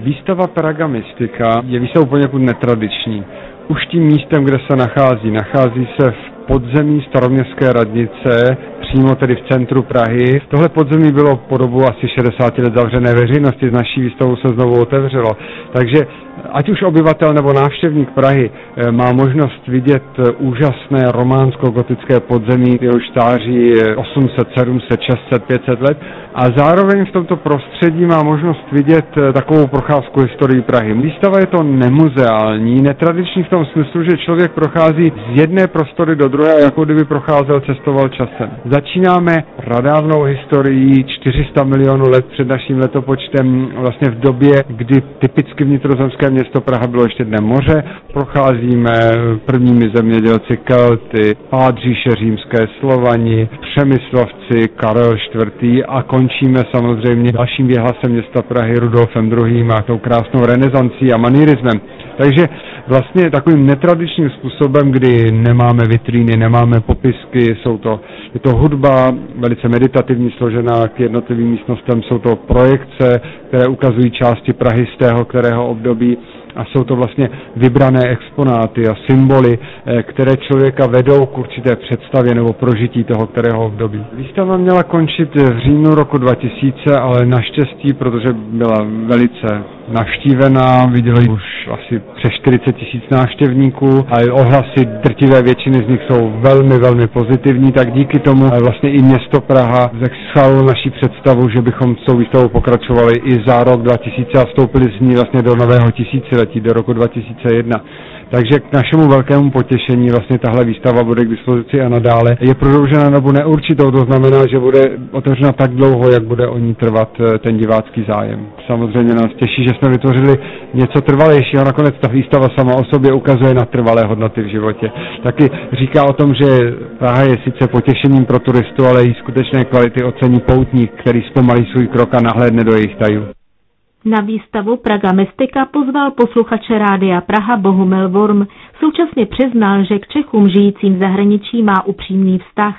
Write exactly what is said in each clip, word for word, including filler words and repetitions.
Výstava Praga Mystica je výstava poněkud netradiční. Už tím místem, kde se nachází, nachází se v podzemí staroměstské radnice, přímo tedy v centru Prahy. Tohle podzemí bylo po dobu asi šedesát let zavřené veřejnosti, s naší výstavou se znovu otevřelo. Takže ať už obyvatel nebo návštěvník Prahy má možnost vidět úžasné románsko-gotické podzemí, jehož stáří osm set, sedm set, šest set, pět set let, a zároveň v tomto prostředí má možnost vidět takovou procházku historii Prahy. Výstava je to nemuzeální, netradiční v tom smyslu, že člověk prochází z jedné prostory do druhé, jako kdyby procházel, cestoval časem. Začínáme pradávnou historií čtyři sta milionů let před naším letopočtem, vlastně v době, kdy typicky vnitrozemské město Praha bylo ještě dnem moře. Procházíme prvními zemědělci Kelty, pádříše římské, Slovani, Přemyslovci, Karel čtvrtý a končíme samozřejmě dalším věhlasem města Prahy Rudolfem druhým a tou krásnou renesancí a manierismem. Takže vlastně takovým netradičním způsobem, kdy nemáme vitríny, nemáme popisky, jsou to, je to hudba velice meditativní, složená k jednotlivým místnostem, jsou to projekce, které ukazují části Prahy z tého kterého období, a jsou to vlastně vybrané exponáty a symboly, které člověka vedou k určité představě nebo prožití toho kterého období. Výstava měla končit v říjnu roku dva tisíce, ale naštěstí, protože byla velice navštívená, viděli už asi přes čtyřicet tisíc návštěvníků a ohlasy drtivé většiny z nich jsou velmi, velmi pozitivní, tak díky tomu vlastně i město Praha schválilo naši představu, že bychom s tou výstavou pokračovali i za rok dva tisíce a vstoupili z ní vlastně do nového tisíciletí, do roku dva tisíce jedna. Takže k našemu velkému potěšení vlastně tahle výstava bude k dispozici a nadále. Je prodloužena nebo neurčitou, to znamená, že bude otevřena tak dlouho, jak bude o ní trvat ten divácký zájem. Samozřejmě nás těší, že jsme vytvořili něco trvalejšího. Nakonec ta výstava sama o sobě ukazuje na trvalé hodnoty v životě. Taky říká o tom, že Praha je sice potěšením pro turistu, ale její skutečné kvality ocení poutník, který zpomalí svůj krok a nahlédne do jejich tajů. Na výstavu Praga Mystica pozval posluchače Rádia Praha Bohumil Worm. Současně přiznal, že k Čechům žijícím v zahraničí má upřímný vztah.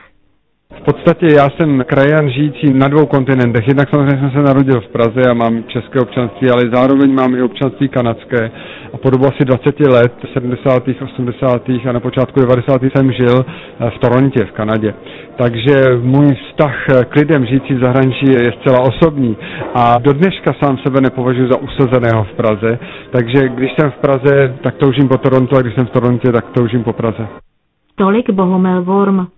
V podstatě já jsem krajan žijící na dvou kontinentech. Jednak samozřejmě jsem se narodil v Praze a mám české občanství, ale zároveň mám i občanství kanadské. A po dobu asi dvacet let, sedmdesátých, osmdesátých a na počátku devadesátých jsem žil v Torontě v Kanadě. Takže můj vztah k lidem žijící v zahraničí je zcela osobní. A do dneška sám sebe nepovažuji za usazeného v Praze. Takže když jsem v Praze, tak toužím po Torontu, a když jsem v Torontě, tak toužím po Praze. Tolik Bohumil Worm.